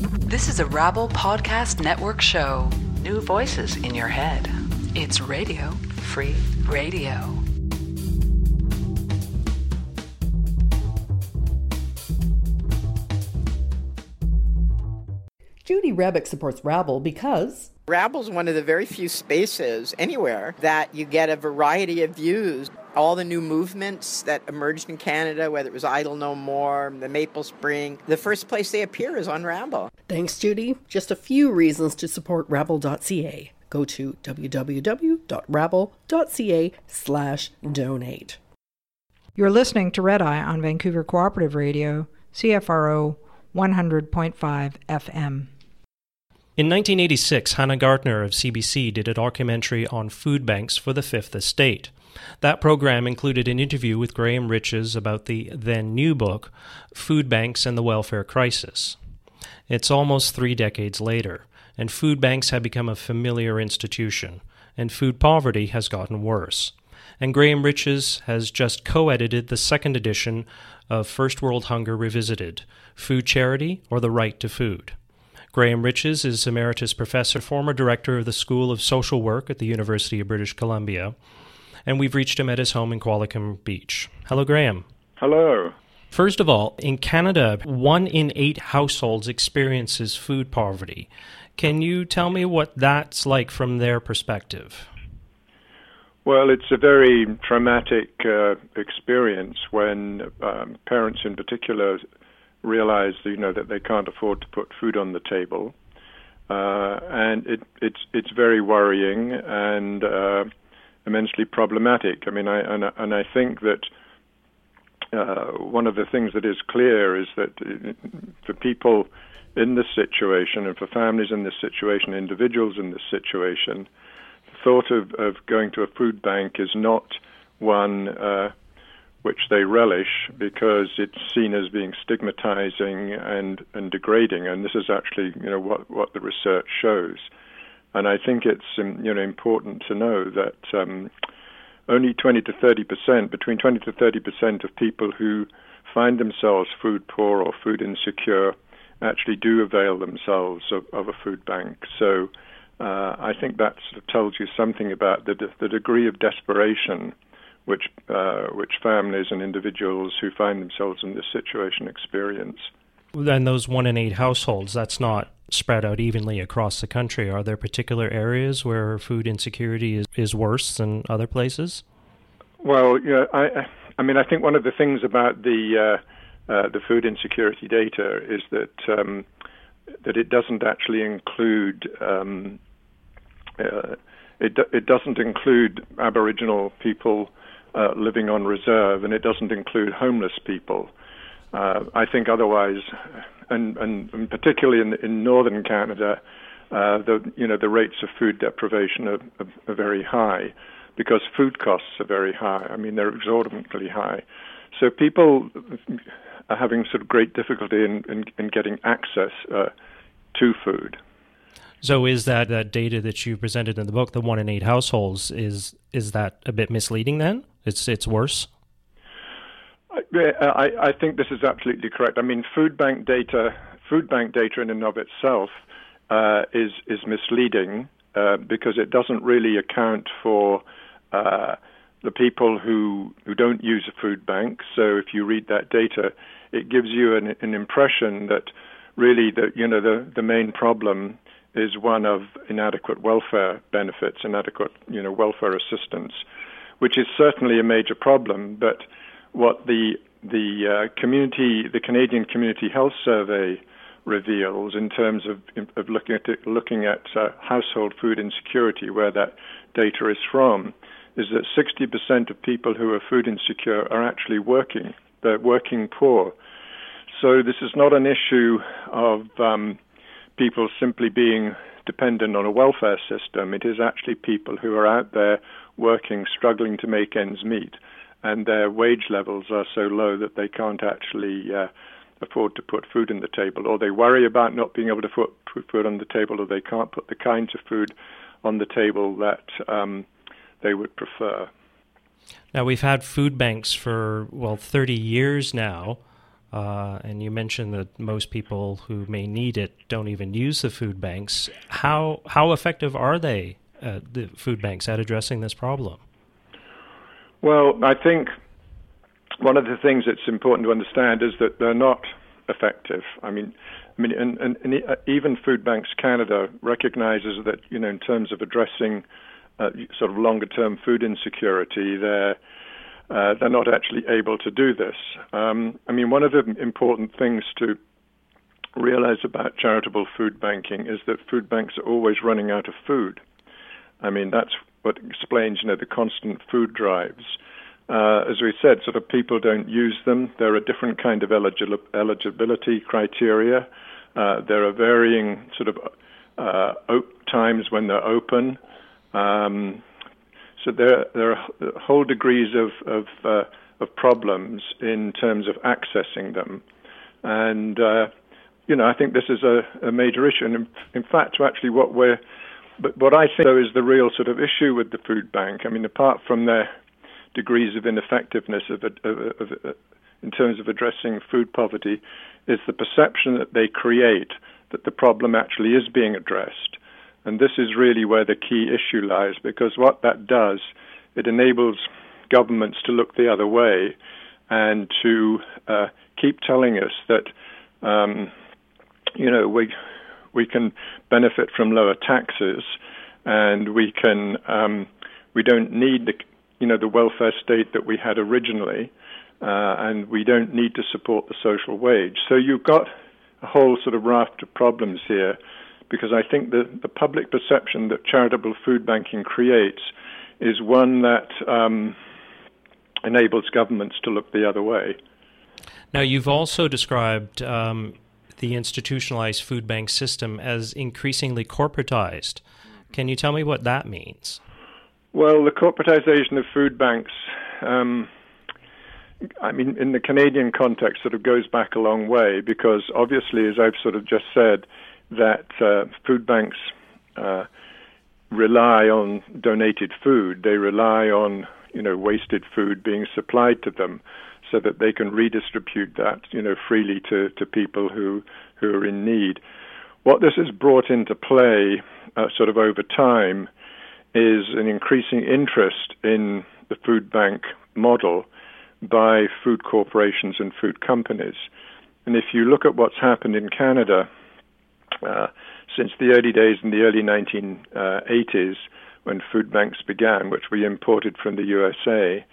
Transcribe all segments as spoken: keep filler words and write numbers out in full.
This is a Rabble Podcast Network show. New voices in your head. It's Radio Free Radio. Judy Rebick supports Rabble because Rabble's one of the very few spaces anywhere that you get a variety of views. All the new movements that emerged in Canada, whether it was Idle No More, the Maple Spring, the first place they appear is on Rabble. Thanks, Judy. Just a few reasons to support rabble dot c a. Go to w w w dot rabble dot c a slash donate. You're listening to Red Eye on Vancouver Cooperative Radio, C F R O one hundred point five F M. In nineteen eighty-six, Hannah Gartner of C B C did a documentary on food banks for the Fifth Estate. That program included an interview with Graham Riches about the then-new book, Food Banks and the Welfare Crisis. It's almost three decades later, and food banks have become a familiar institution, and food poverty has gotten worse. And Graham Riches has just co-edited the second edition of First World Hunger Revisited, Food Charity or the Right to Food. Graham Riches is Emeritus Professor, former Director of the School of Social Work at the University of British Columbia, and we've reached him at his home in Qualicum Beach. Hello, Graham. Hello. First of all, in Canada, one in eight households experiences food poverty. Can you tell me what that's like from their perspective? Well, it's a very traumatic uh, experience when um, parents in particular realize, you know, that they can't afford to put food on the table, uh, and it, it's it's very worrying and uh, immensely problematic. I mean, I and, and I think that uh, one of the things that is clear is that for people in this situation and for families in this situation, individuals in this situation, the thought of, of going to a food bank is not one Uh, which they relish because it's seen as being stigmatizing and, and degrading, and this is actually, you know, what, what the research shows. And I think it's, um, you know, important to know that um, only twenty to thirty percent, between twenty to thirty percent of people who find themselves food poor or food insecure actually do avail themselves of, of a food bank. So uh, I think that sort of tells you something about the, the degree of desperation which uh, which families and individuals who find themselves in this situation experience. Then those one in eight households, that's not spread out evenly across the country. Are there particular areas where food insecurity is, is worse than other places? Well, yeah, I I mean, I think one of the things about the uh, uh, the food insecurity data is that um, that it doesn't actually include um, uh, it it doesn't include Aboriginal people Uh, living on reserve, and it doesn't include homeless people. Uh, I think otherwise, and, and, and particularly in, in northern Canada, uh, the you know the rates of food deprivation are, are, are very high because food costs are very high. I mean, they're exorbitantly high. So people are having sort of great difficulty in, in, in getting access uh, to food. So is that, that data that you presented in the book, the one in eight households, is is that a bit misleading then? It's it's worse? I, I, I think this is absolutely correct. I mean, food bank data, food bank data in and of itself uh, is is misleading uh, because it doesn't really account for uh, the people who who don't use a food bank. So if you read that data, it gives you an, an impression that really the you know the the main problem is one of inadequate welfare benefits, inadequate you know welfare assistance, which is certainly a major problem. But what the the uh, community, the Canadian Community Health Survey reveals in terms of of looking at it, looking at uh, household food insecurity, where that data is from, is that sixty percent of people who are food insecure are actually working. They're working poor. So this is not an issue of um, people simply being dependent on a welfare system. It is actually people who are out there working, struggling to make ends meet, and their wage levels are so low that they can't actually uh, afford to put food on the table, or they worry about not being able to put, put food on the table, or they can't put the kinds of food on the table that um, they would prefer. Now, we've had food banks for, well, thirty years now. Uh, and you mentioned that most people who may need it don't even use the food banks. How how effective are they, uh, the food banks, at addressing this problem? Well, I think one of the things that's important to understand is that they're not effective. I mean, I mean, and, and, and even Food Banks Canada recognizes that, you know, in terms of addressing uh, sort of longer-term food insecurity, they're uh, they're not actually able to do this. Um, I mean, one of the important things to realize about charitable food banking is that food banks are always running out of food. I mean, that's what explains, you know, the constant food drives. Uh, as we said, sort of people don't use them. There are different kind of eligi- eligibility criteria. Uh, there are varying sort of uh, op- times when they're open. Um, so there, there are whole degrees of of, uh, of problems in terms of accessing them. And, uh, you know, I think this is a, a major issue. And in, in fact, actually what we're, but what I think, though, is the real sort of issue with the food bank, I mean, apart from their degrees of ineffectiveness of, of, of, of, in terms of addressing food poverty, is the perception that they create that the problem actually is being addressed. And this is really where the key issue lies, because what that does, it enables governments to look the other way and to uh, keep telling us that, um, you know, we we can benefit from lower taxes, and we can um, we don't need the you know the welfare state that we had originally, uh, and we don't need to support the social wage. So you've got a whole sort of raft of problems here, because I think the the public perception that charitable food banking creates is one that um, enables governments to look the other way. Now, you've also described um, the institutionalized food bank system as increasingly corporatized. Can you tell me what that means? Well, the corporatization of food banks, um, I mean, in the Canadian context, sort of goes back a long way, because obviously, as I've sort of just said, that uh, food banks uh, rely on donated food. They rely on, you know, wasted food being supplied to them, so that they can redistribute that, you know, freely to, to people who who are in need. What this has brought into play, uh, sort of over time, is an increasing interest in the food bank model by food corporations and food companies. And if you look at what's happened in Canada uh, since the early days in the early nineteen eighties, when food banks began, which we imported from the U S A,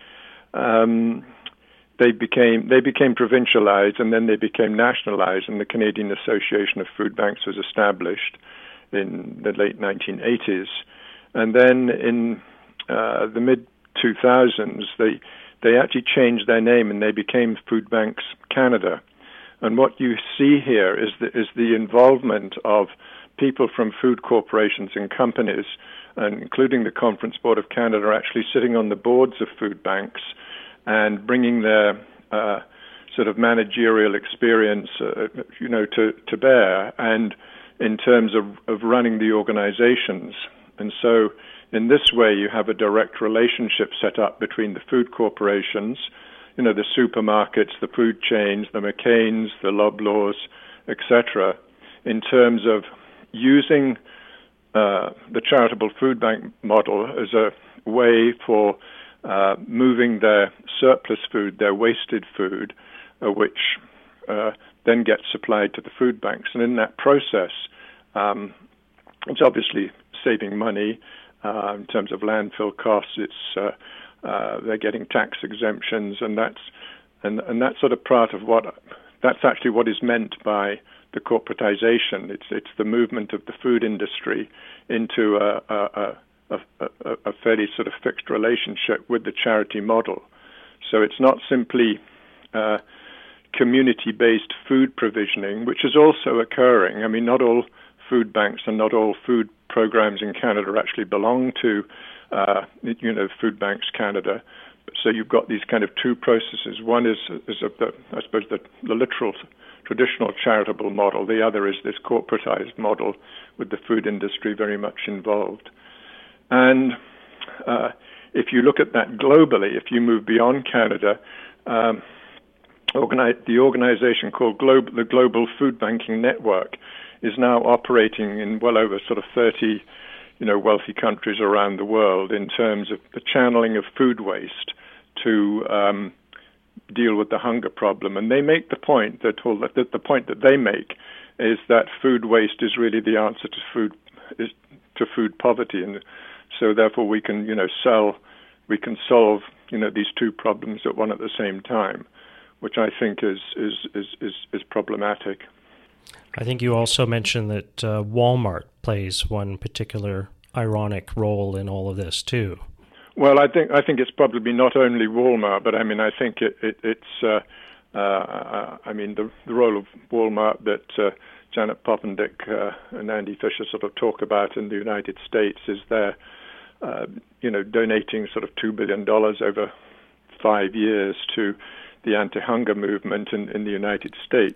um, they became they became provincialized, and then they became nationalized, and the Canadian Association of Food Banks was established in the late nineteen eighties. And then in uh, the mid two thousands, they they actually changed their name, and they became Food Banks Canada. And what you see here is the, is the involvement of people from food corporations and companies, and including the Conference Board of Canada, are actually sitting on the boards of food banks and bringing their uh, sort of managerial experience, uh, you know, to, to bear, and in terms of, of running the organizations. And so in this way, you have a direct relationship set up between the food corporations, you know, the supermarkets, the food chains, the McCains, the Loblaws, et cetera, in terms of using uh, the charitable food bank model as a way for uh, moving their surplus food, their wasted food, uh, which uh, then gets supplied to the food banks. And in that process, um, it's obviously saving money uh, in terms of landfill costs. It's uh, uh, they're getting tax exemptions, and that's and and that's sort of part of what that's actually what is meant by the corporatization. It's it's the movement of the food industry into a a, a, a, a fairly sort of fixed relationship with the charity model. So it's not simply uh, community-based food provisioning, which is also occurring. I mean, not all food banks and not all food programs in Canada actually belong to, uh, you know, Food Banks Canada. So you've got these kind of two processes. One is, is of the, I suppose, the, the literal traditional charitable model. The other is this corporatized model with the food industry very much involved. And uh, if you look at that globally, if you move beyond Canada, um, organi- the organization called Globe, the Global Food Banking Network is now operating in well over sort of thirty, you know, wealthy countries around the world in terms of the channeling of food waste to um, deal with the hunger problem. And they make the point that, or that the point that they make is that food waste is really the answer to food is to food poverty, and so therefore we can, you know, sell, we can solve, you know, these two problems at one at the same time, which I think is is is is, is problematic. I think you also mentioned that uh, Walmart plays one particular ironic role in all of this too. Well, I think I think it's probably not only Walmart, but I mean I think it, it, it's uh, uh, I mean the the role of Walmart that uh, Janet Poppendieck uh, and Andy Fisher sort of talk about in the United States is they're uh, you know donating sort of two billion dollars over five years to the anti-hunger movement in, in the United States,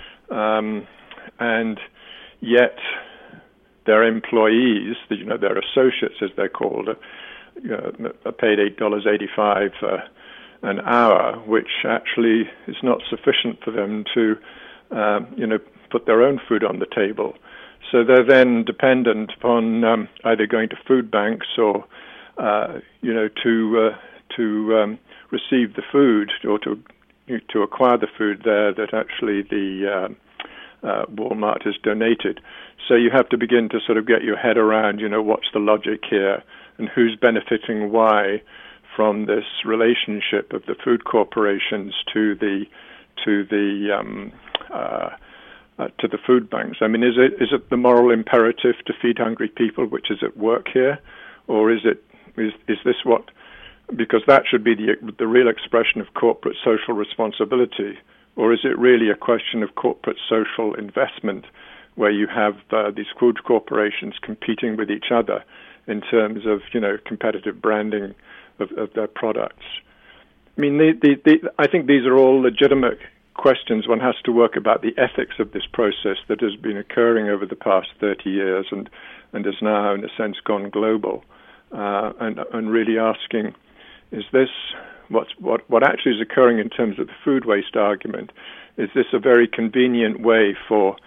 um, and yet their employees, you know, their associates as they're called, are, you know, are paid eight dollars eighty-five uh, an hour, which actually is not sufficient for them to, um, you know, put their own food on the table. So they're then dependent upon um, either going to food banks or, uh, you know, to uh, to um, receive the food or to to acquire the food there that actually the uh, uh, Walmart has donated. So you have to begin to sort of get your head around, you know, what's the logic here and who's benefiting why from this relationship of the food corporations to the to the um, uh, uh, to the food banks. I mean, is it is it the moral imperative to feed hungry people which is at work here, or is it is is this what? Because that should be the the real expression of corporate social responsibility, or is it really a question of corporate social investment, where you have uh, these food corporations competing with each other in terms of, you know, competitive branding of, of their products? I mean, the, the, the, I think these are all legitimate questions. One has to work about the ethics of this process that has been occurring over the past thirty years and, and has now, in a sense, gone global, uh, and, and really asking, is this what's, what, what actually is occurring in terms of the food waste argument? Is this a very convenient way for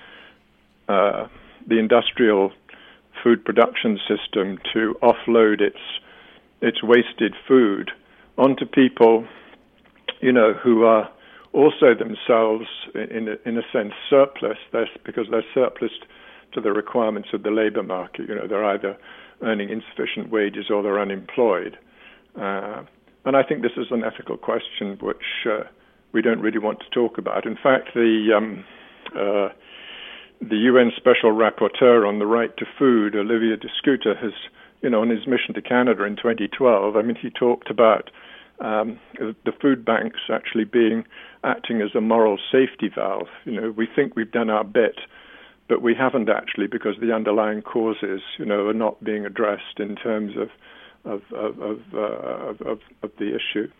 uh, the industrial food production system to offload its its wasted food onto people, you know, who are also themselves, in a, in a sense, surplus, they're, because they're surplus to the requirements of the labor market. You know, they're either earning insufficient wages or they're unemployed. Uh, and I think this is an ethical question which uh, we don't really want to talk about. In fact, the um, uh, the U N Special Rapporteur on the Right to Food, Olivier de Schutter, has, you know, on his mission to Canada in twenty twelve, I mean, he talked about um, the food banks actually being acting as a moral safety valve. You know, we think we've done our bit, but we haven't actually, because the underlying causes, you know, are not being addressed in terms of of of of, uh, of, of, of the issue.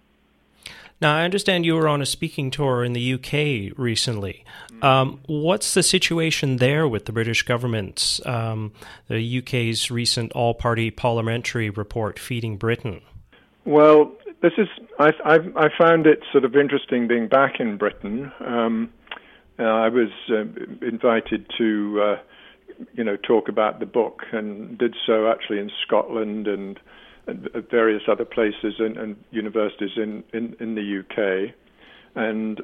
Now, I understand you were on a speaking tour in the U K recently. Um, what's the situation there with the British government's, um, the U K's recent all-party parliamentary report, Feeding Britain? Well, this is I, I, I found it sort of interesting being back in Britain. Um, uh, I was uh, invited to, uh, you know, talk about the book, and did so actually in Scotland and and various other places and, and universities in, in, in the U K, and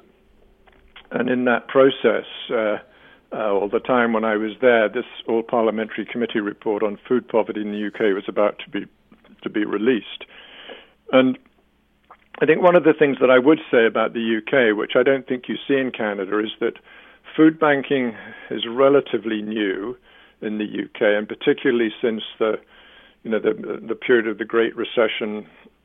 and in that process, uh, uh, all the time when I was there, this all-parliamentary committee report on food poverty in the U K was about to be to be released, and I think one of the things that I would say about the U K, which I don't think you see in Canada, is that food banking is relatively new in the U K, and particularly since the you know, the the period of the Great Recession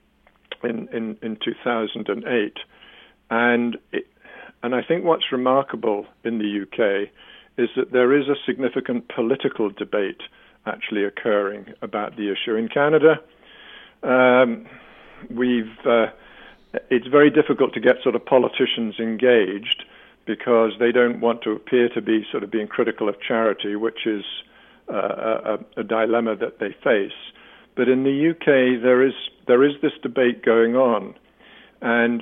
in, in, in two thousand eight. And it, and I think what's remarkable in the U K is that there is a significant political debate actually occurring about the issue. In Canada, um, we've uh, it's very difficult to get sort of politicians engaged because they don't want to appear to be sort of being critical of charity, which is Uh, a, a dilemma that they face. But in the U K, there is there is this debate going on, and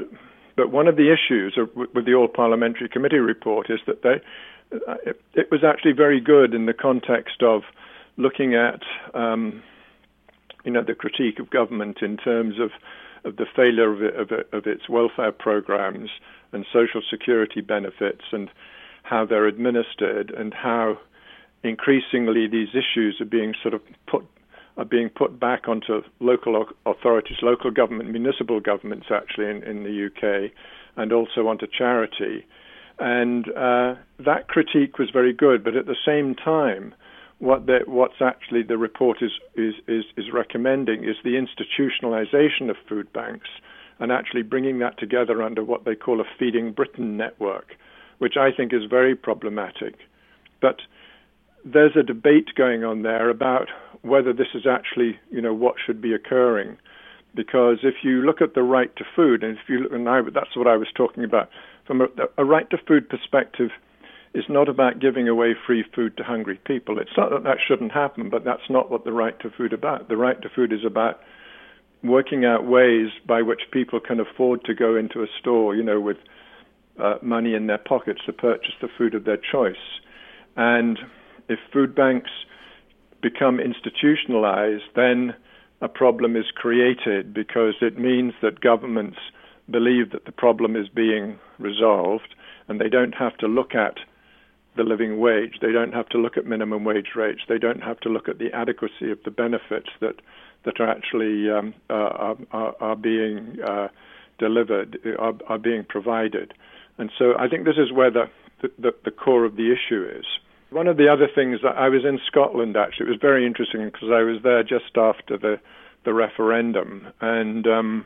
But one of the issues with the All-Parliamentary Committee report is that they, it, it was actually very good in the context of looking at, um, you know, the critique of government in terms of, of the failure of, it, of, it, of its welfare programs and social security benefits and how they're administered and how increasingly these issues are being sort of put are being put back onto local authorities, local government, municipal governments actually in, in the U K, and also onto charity. And uh, that critique was very good, but at the same time, what the, what's actually the report is, is, is, is recommending is the institutionalization of food banks and actually bringing that together under what they call a Feeding Britain network, which I think is very problematic. But there's a debate going on there about whether this is actually, you know, what should be occurring. Because if you look at the right to food, and if you look, and I, that's what I was talking about, from a, a right to food perspective is not about giving away free food to hungry people. It's not that that shouldn't happen, but that's not what the right to food is about. The right to food is about working out ways by which people can afford to go into a store, you know, with uh, money in their pockets to purchase the food of their choice. And if food banks become institutionalized, then a problem is created because it means that governments believe that the problem is being resolved and they don't have to look at the living wage. They don't have to look at minimum wage rates. They don't have to look at the adequacy of the benefits that that are actually um, uh, are, are, are being uh, delivered, are, are being provided. And so I think this is where the, the, the core of the issue is. One of the other things that I was in Scotland, actually, it was very interesting because I was there just after the, the referendum, and um,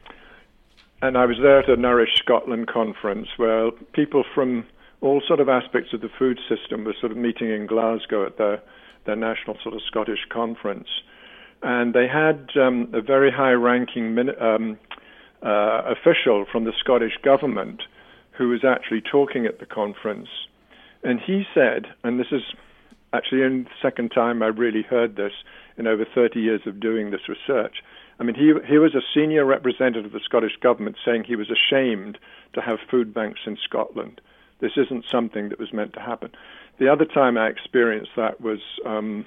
and I was there at a Nourish Scotland conference where people from all sort of aspects of the food system were sort of meeting in Glasgow at their, their national sort of Scottish conference. And they had um, a very high-ranking min- um, uh, official from the Scottish government who was actually talking at the conference. And he said, and this is actually the second time I really heard this in over thirty years of doing this research. I mean, he he was a senior representative of the Scottish government saying he was ashamed to have food banks in Scotland. This isn't something that was meant to happen. The other time I experienced that was um,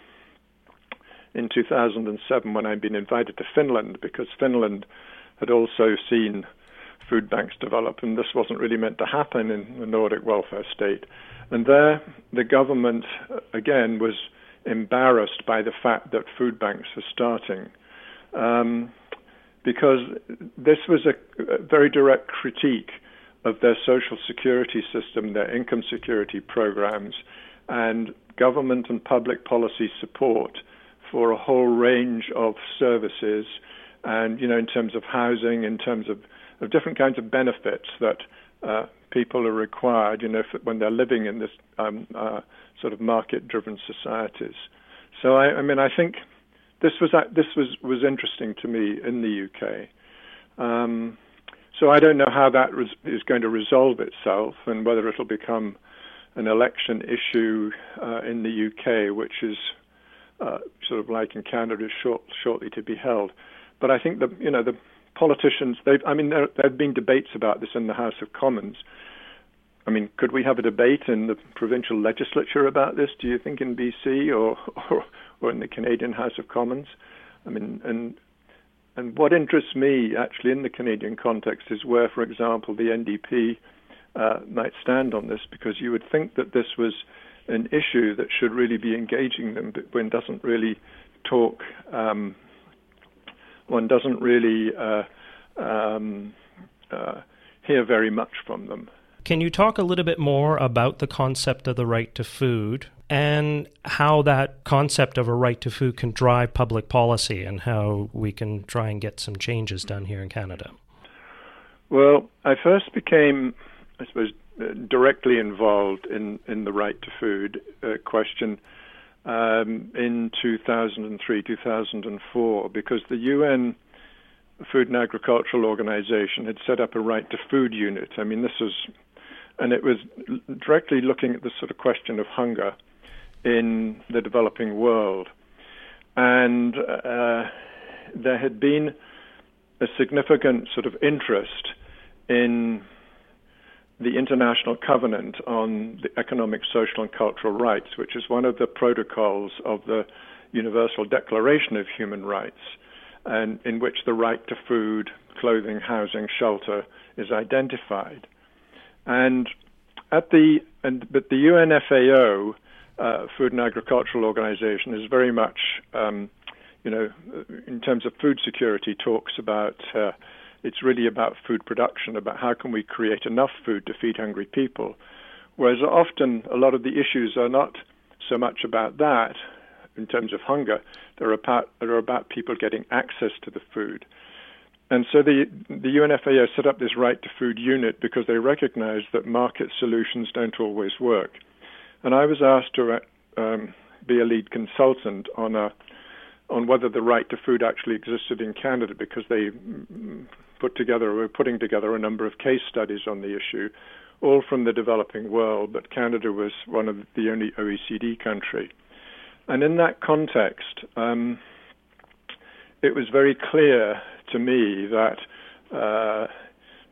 in two thousand seven when I'd been invited to Finland because Finland had also seen food banks develop, and this wasn't really meant to happen in the Nordic welfare state. And there, the government, again, was embarrassed by the fact that food banks are starting, um, because this was a, a very direct critique of their social security system, their income security programs, and government and public policy support for a whole range of services, and, you know, in terms of housing, in terms of, of different kinds of benefits that uh, people are required, you know, when they're living in this um, uh, sort of market-driven societies. So, I, I mean, I think this was this was, was interesting to me in the U K. Um, so I don't know how that res- is going to resolve itself and whether it'll become an election issue uh, in the U K, which is uh, sort of like in Canada, short, shortly to be held. But I think the you know the politicians, they've, I mean, there, there have been debates about this in the House of Commons. I mean, could we have a debate in the provincial legislature about this, do you think, in B C or, or, or in the Canadian House of Commons? I mean, and and what interests me, actually, in the Canadian context is where, for example, the N D P uh, might stand on this, because you would think that this was an issue that should really be engaging them, but one doesn't really talk... Um, One doesn't really uh, um, uh, hear very much from them. Can you talk a little bit more about the concept of the right to food and how that concept of a right to food can drive public policy and how we can try and get some changes done here in Canada? Well, I first became, I suppose, directly involved in, in the right to food uh, question Um, in two thousand three, two thousand four, because the U N Food and Agricultural Organization had set up a right to food unit. I mean, this was, and it was directly looking at the sort of question of hunger in the developing world. And uh, there had been a significant sort of interest in the International Covenant on the Economic, Social, and Cultural Rights, which is one of the protocols of the Universal Declaration of Human Rights, and in which the right to food, clothing, housing, shelter is identified. And at the and but the U N F A O, uh, Food and Agricultural Organization, is very much, um, you know, in terms of food security, talks about uh, it's really about food production, about how can we create enough food to feed hungry people. Whereas often a lot of the issues are not so much about that in terms of hunger, they're about, they're about people getting access to the food. And so the, the U N F A O set up this right to food unit because they recognize that market solutions don't always work. And I was asked to um, be a lead consultant on a on whether the right to food actually existed in Canada, because they put together, were putting together a number of case studies on the issue, all from the developing world, but Canada was one of the only O E C D country. And in that context, um, it was very clear to me that uh,